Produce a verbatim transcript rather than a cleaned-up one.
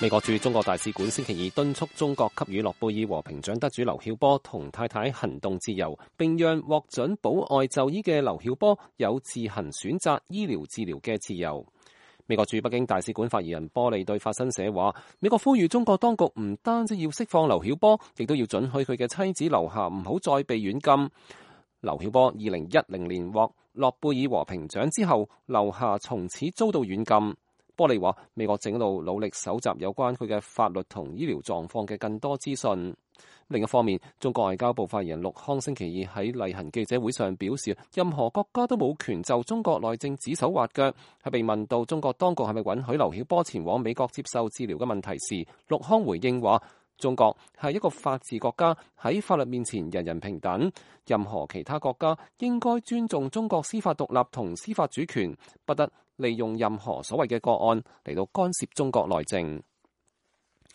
美國駐中國大使館星期二敦促中國給予諾貝爾和平獎得主劉曉波同太太行動自由，並讓獲准保外就醫嘅劉曉波有自行選擇醫療治療嘅自由。美國駐北京大使館發言人波利對法新社話，美國呼籲中國當局唔單止要釋放劉曉波，亦都要准許佢嘅妻子劉霞唔好再被軟禁。劉曉波二零一零年獲諾貝爾和平獎之後，劉霞從此遭到軟禁。波利話，美國正喺度努力搜集有關佢嘅法律同醫療狀況嘅更多資訊。另一方面，中國外交部發言人陸康星期二喺例行記者會上表示，任何國家都冇權就中國內政指手畫腳。喺被問到中國當局係咪允許劉曉波前往美國接受治療嘅問題時，陸康回應話，中國係一個法治國家，喺法律面前人人平等。任何其他國家應該尊重中國司法獨立同司法主權，不得利用任何所謂嘅個案嚟到干涉中國內政。